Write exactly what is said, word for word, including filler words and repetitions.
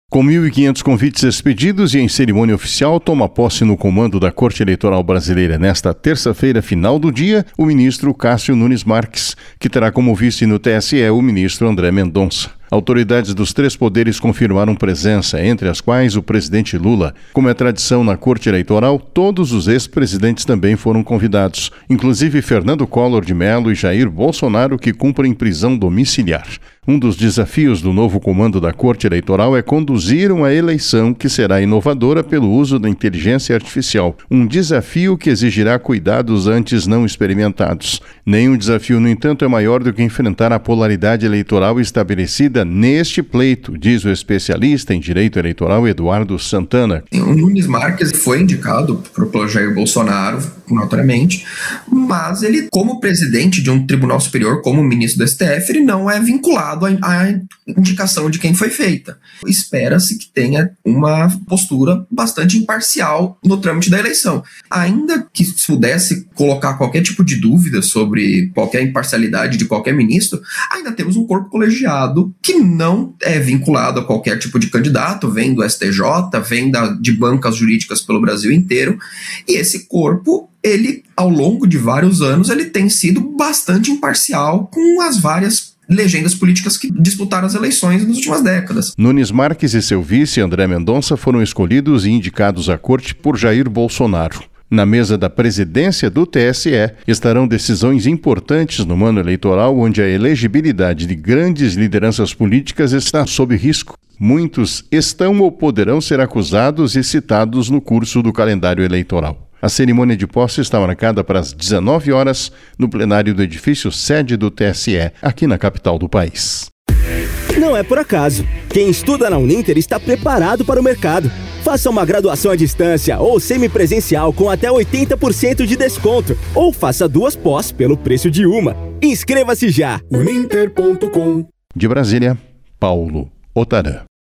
Com mil e quinhentos convites expedidos e em cerimônia oficial, toma posse no comando da Corte Eleitoral Brasileira nesta terça-feira, final do dia, o ministro Cássio Nunes Marques, que terá como vice no T S E o ministro André Mendonça. Autoridades dos três poderes confirmaram presença, entre as quais o presidente Lula. Como é tradição na Corte Eleitoral, todos os ex-presidentes também foram convidados, inclusive Fernando Collor de Mello e Jair Bolsonaro, que cumprem prisão domiciliar. Um dos desafios do novo comando da Corte Eleitoral é conduzir uma eleição que será inovadora pelo uso da inteligência artificial, um desafio que exigirá cuidados antes não experimentados. Nenhum desafio, no entanto, é maior do que enfrentar a polaridade eleitoral estabelecida neste pleito, diz o especialista em direito eleitoral Eduardo Santana. O Nunes Marques foi indicado pelo Jair Bolsonaro, notoriamente, mas ele, como presidente de um tribunal superior, como ministro do S T F, ele não é vinculado à indicação de quem foi feita. Espera-se que tenha uma postura bastante imparcial no trâmite da eleição. Ainda que se pudesse colocar qualquer tipo de dúvida sobre qualquer imparcialidade de qualquer ministro, ainda temos um corpo colegiado que não é vinculado a qualquer tipo de candidato, vem do S T J, vem da, de bancas jurídicas pelo Brasil inteiro, e esse corpo, ele, ao longo de vários anos, ele tem sido bastante imparcial com as várias legendas políticas que disputaram as eleições nas últimas décadas. Nunes Marques e seu vice, André Mendonça, foram escolhidos e indicados à corte por Jair Bolsonaro. Na mesa da presidência do T S E estarão decisões importantes no ano eleitoral, onde a elegibilidade de grandes lideranças políticas está sob risco. Muitos estão ou poderão ser acusados e citados no curso do calendário eleitoral. A cerimônia de posse está marcada para as dezenove horas no plenário do edifício sede do T S E, aqui na capital do país. Não é por acaso. Quem estuda na Uninter está preparado para o mercado. Faça uma graduação à distância ou semipresencial com até oitenta por cento de desconto. Ou faça duas pós pelo preço de uma. Inscreva-se já! uninter ponto com. De Brasília, Paulo Otarã.